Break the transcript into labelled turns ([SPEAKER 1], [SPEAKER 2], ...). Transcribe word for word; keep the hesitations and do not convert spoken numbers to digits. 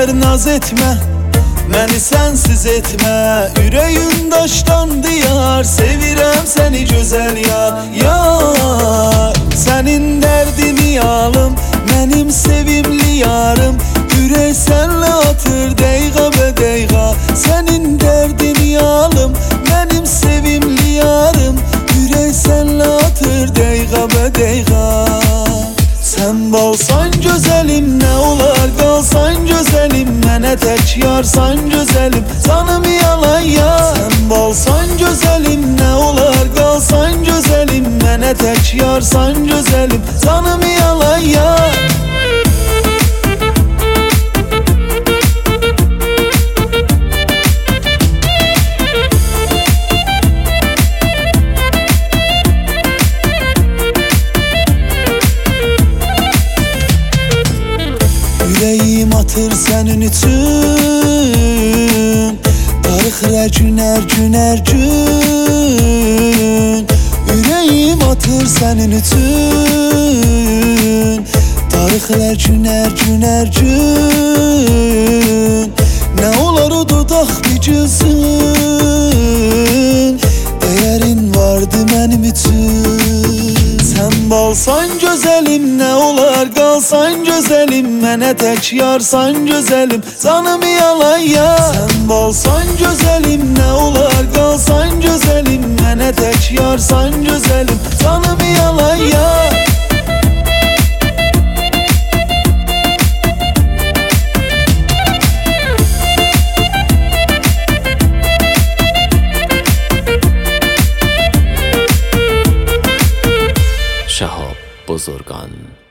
[SPEAKER 1] qədər naz etmə, məni sənsiz etmə. Ürəyim daşdan diyar, sevirəm səni gözəl yar. Yar, sənin dərdini alım, mənim sevimli yarım. Ürək sənlə atır dəqiqə bə dəqiqə, sənin dərdini alım, mənim sevimli yarım. Ürək sənlə atır dəqiqə bə dəqiqə. Sən balsan gözəlim, nə olar qalsan gözəlim. Mənə tək yarsan gözəlim, canım yalan yar. Sən balsan gözəlim, nə olar qalsan gözəlim. Mənə tək yarsan gözəlim, canım yalan yar. Ürəyim atır sənin üçün, darıxır günər günər gün. Ürəyim atır sənin üçün, darıxır günər günər gün. Nə olar o dodaq bir gülsün, dəyərin vardı mənim üçün. Sən balsan gözəlim, nə olar qalsan gözəlim. Mənə tək yarsan gözəlim, canım yalan yar. Sən balsan gözəlim, nə olar qalsan gözəlim. Mənə tək yarsan gözəlim, canım yalan yar.
[SPEAKER 2] شهاب بزرگان.